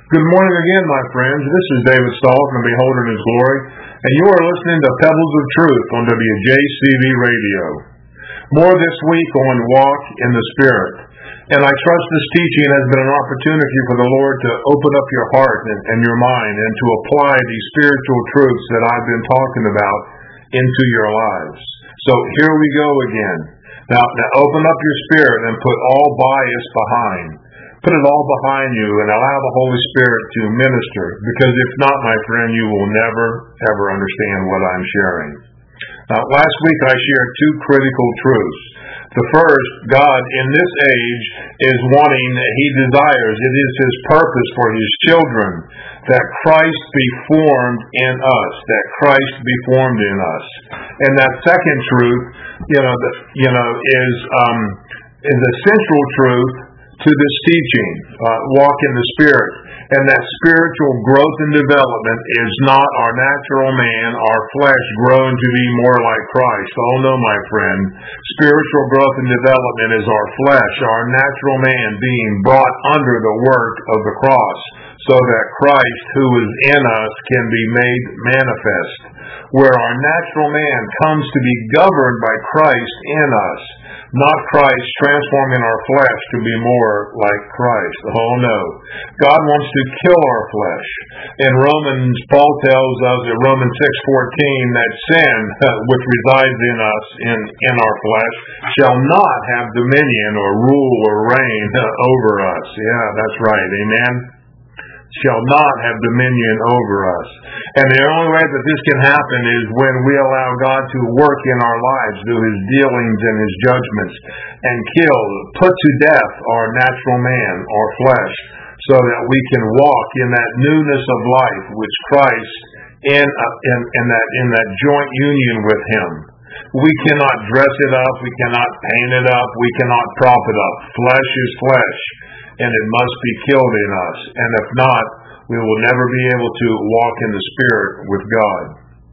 Good morning again, my friends. This is David Stahl from Beholding His Glory, and you are listening to Pebbles of Truth on WJCV Radio. More this week on Walk in the Spirit. And I trust this teaching has been an opportunity for the Lord to open up your heart and your mind and to apply these spiritual truths that I've been talking about into your lives. So here we go again. Now open up your spirit and put all bias behind. Put it all behind you and allow the Holy Spirit to minister, because if not, my friend, you will never, ever understand what I'm sharing. Now, last week I shared two critical truths. The first, God in this age is wanting, He desires, it is His purpose for His children that Christ be formed in us, that Christ be formed in us. And that second truth, is a central truth to this teaching, walk in the Spirit. And that spiritual growth and development is not our natural man, our flesh growing to be more like Christ. Oh no, my friend. Spiritual growth and development is our flesh, our natural man being brought under the work of the cross, so that Christ who is in us can be made manifest. Where our natural man comes to be governed by Christ in us, not Christ transforming our flesh to be more like Christ. Oh no. God wants to kill our flesh. In Romans, Paul tells us in Romans 6:14 that sin, which resides in us, in our flesh, shall not have dominion or rule or reign over us. Yeah, that's right. Amen. Shall not have dominion over us. And the only way that this can happen is when we allow God to work in our lives through His dealings and His judgments and put to death our natural man, our flesh, so that we can walk in that newness of life which Christ in that joint union with Him. We cannot dress it up, we cannot paint it up, we cannot prop it up. Flesh is flesh, and it must be killed in us. And if not, we will never be able to walk in the Spirit with God.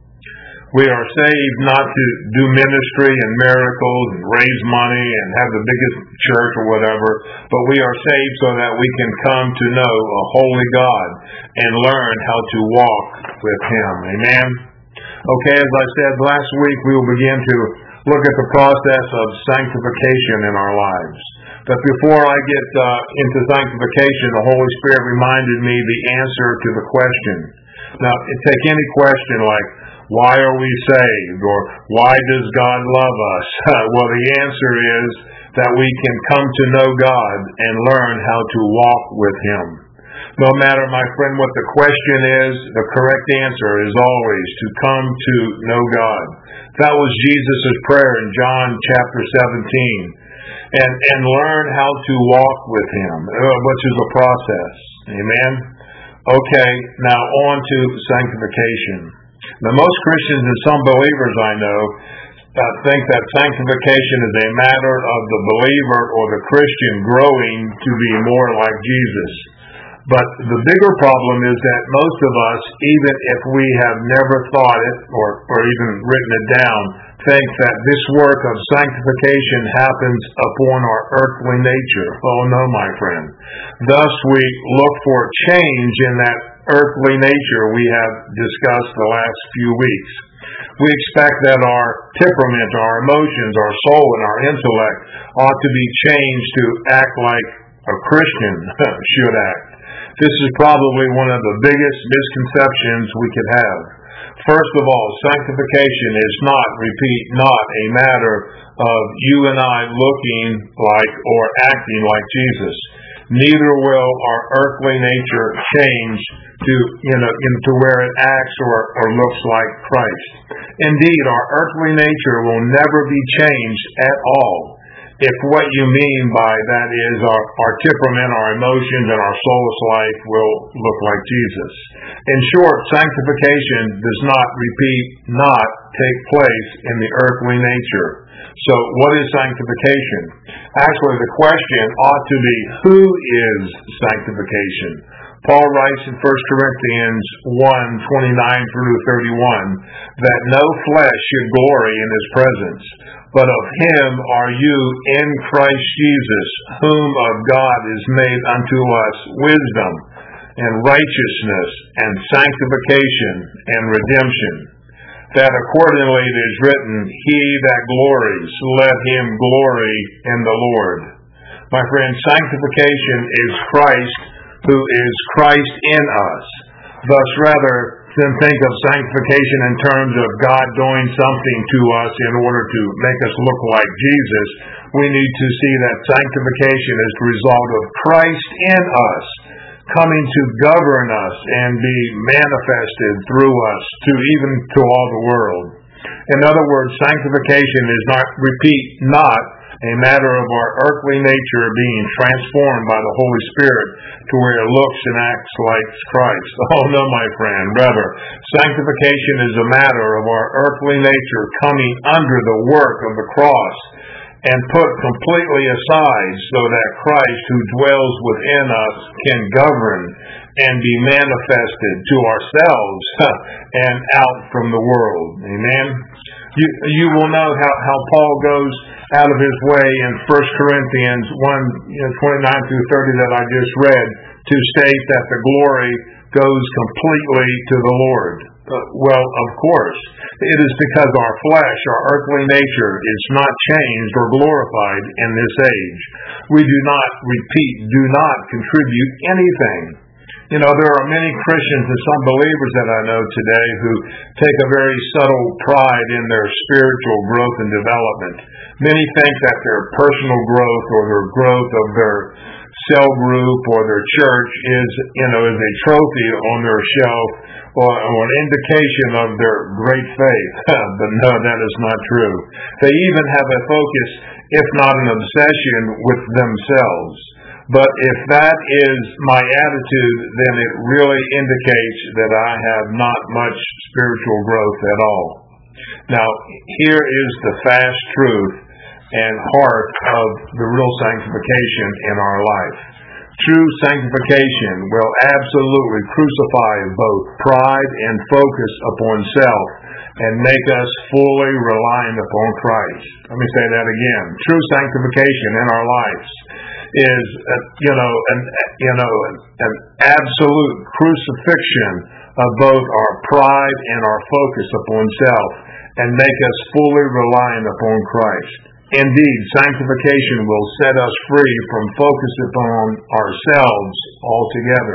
We are saved not to do ministry and miracles and raise money and have the biggest church or whatever, but we are saved so that we can come to know a holy God and learn how to walk with Him. Amen? Okay, as I said last week, we will begin to look at the process of sanctification in our lives. But before I get into sanctification, the Holy Spirit reminded me the answer to the question. Now, take any question like, why are we saved? Or why does God love us? Well, the answer is that we can come to know God and learn how to walk with Him. No matter, my friend, what the question is, the correct answer is always to come to know God. That was Jesus' prayer in John chapter 17. And learn how to walk with Him, which is a process. Amen? Okay, now on to sanctification. Now, most Christians and some believers I know think that sanctification is a matter of the believer or the Christian growing to be more like Jesus. But the bigger problem is that most of us, even if we have never thought it or even written it down, think that this work of sanctification happens upon our earthly nature. Oh no, my friend. Thus we look for change in that earthly nature we have discussed the last few weeks. We expect that our temperament, our emotions, our soul, and our intellect ought to be changed to act like a Christian should act. This is probably one of the biggest misconceptions we could have. First of all, sanctification is not a matter of you and I looking like or acting like Jesus. Neither will our earthly nature change to where it acts or looks like Christ. Indeed, our earthly nature will never be changed at all. If what you mean by that is our temperament, our emotions, and our soulless life will look like Jesus. In short, sanctification does not take place in the earthly nature. So what is sanctification? Actually, the question ought to be, who is sanctification? Paul writes in 1 Corinthians 1:29-31 that no flesh should glory in His presence, but of Him are you in Christ Jesus, whom of God is made unto us wisdom. and righteousness and sanctification and redemption, that accordingly it is written, He that glories, let him glory in the Lord. My friend, sanctification is Christ who is Christ in us. Thus, rather than think of sanctification in terms of God doing something to us in order to make us look like Jesus, we need to see that sanctification is the result of Christ in us, coming to govern us and be manifested through us even to all the world. In other words, sanctification is not a matter of our earthly nature being transformed by the Holy Spirit to where it looks and acts like Christ. Oh no, my friend. Rather, sanctification is a matter of our earthly nature coming under the work of the cross and put completely aside so that Christ who dwells within us can govern and be manifested to ourselves and out from the world. Amen? You will know how Paul goes out of his way in 1 Corinthians 1, 29 through 30 that I just read to state that the glory goes completely to the Lord. Well, of course, it is because our flesh, our earthly nature, is not changed or glorified in this age. We do not contribute anything. You know, there are many Christians and some believers that I know today who take a very subtle pride in their spiritual growth and development. Many think that their personal growth or their growth of their cell group or their church is a trophy on their shelf or an indication of their great faith. But no, that is not true. They even have a focus, if not an obsession, with themselves. But if that is my attitude, then it really indicates that I have not much spiritual growth at all. Now, here is the fast truth and heart of the real sanctification in our life. True sanctification will absolutely crucify both pride and focus upon self and make us fully reliant upon Christ. Let me say that again. True sanctification in our lives is an absolute crucifixion of both our pride and our focus upon self and make us fully reliant upon Christ. Indeed, sanctification will set us free from focus upon ourselves altogether.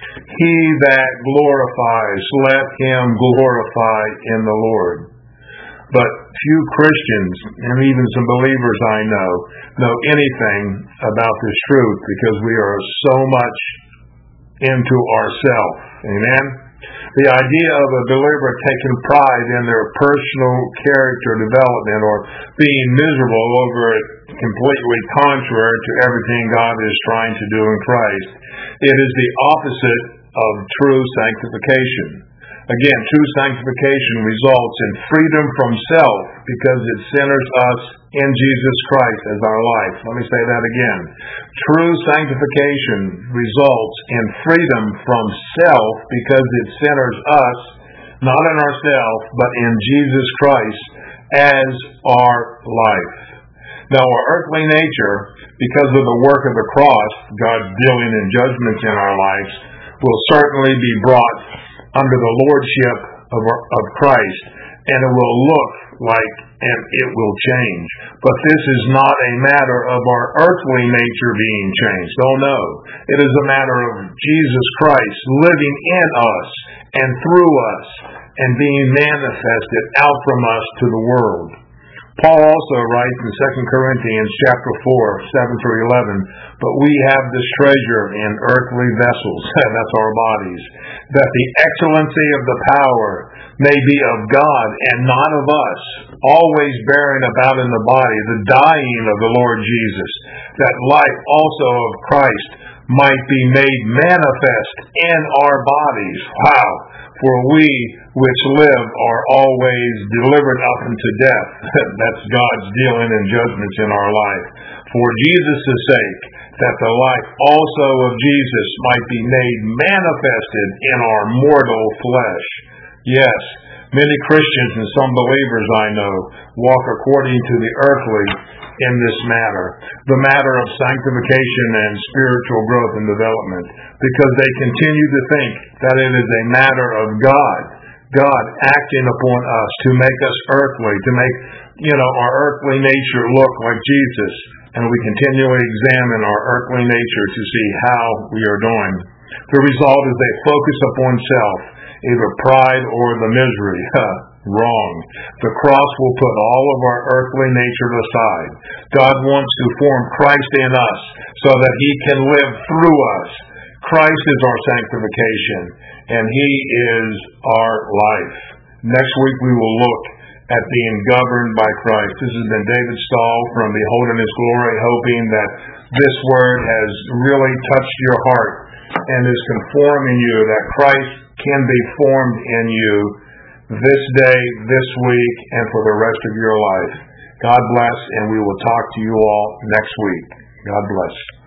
He that glorifies, let him glorify in the Lord. But few Christians, and even some believers I know anything about this truth because we are so much into ourselves. Amen? The idea of a believer taking pride in their personal character development or being miserable over it completely contrary to everything God is trying to do in Christ. It is the opposite of true sanctification. Again, true sanctification results in freedom from self because it centers us in Jesus Christ as our life. Let me say that again. True sanctification results in freedom from self because it centers us, not in ourselves, but in Jesus Christ as our life. Now, our earthly nature, because of the work of the cross, God's dealing in judgments in our lives, will certainly be brought under the lordship of Christ, and it will look like and it will change. But this is not a matter of our earthly nature being changed. Oh no. It is a matter of Jesus Christ living in us and through us and being manifested out from us to the world. Paul also writes in 2 Corinthians chapter 4, 7 through 11, but we have this treasure in earthly vessels, that's our bodies, that the excellency of the power may be of God and not of us, always bearing about in the body the dying of the Lord Jesus, that life also of Christ might be made manifest in our bodies. Wow! For we which live are always delivered up unto death. That's God's dealing in judgments in our life. For Jesus' sake, that the life also of Jesus might be made manifested in our mortal flesh. Yes, Many Christians and some believers I know walk according to the earthly in this matter, the matter of sanctification and spiritual growth and development, because they continue to think that it is a matter of God acting upon us to make us earthly, to make, our earthly nature look like Jesus. And we continually examine our earthly nature to see how we are doing. The result is they focus upon self, either pride or the misery. Wrong. The cross will put all of our earthly nature aside. God wants to form Christ in us so that He can live through us. Christ is our sanctification, and He is our life. Next week we will look at being governed by Christ. This has been David Stahl from Beholding His Glory, hoping that this word has really touched your heart and is conforming you, that Christ can be formed in you this day, this week, and for the rest of your life. God bless, and we will talk to you all next week. God bless.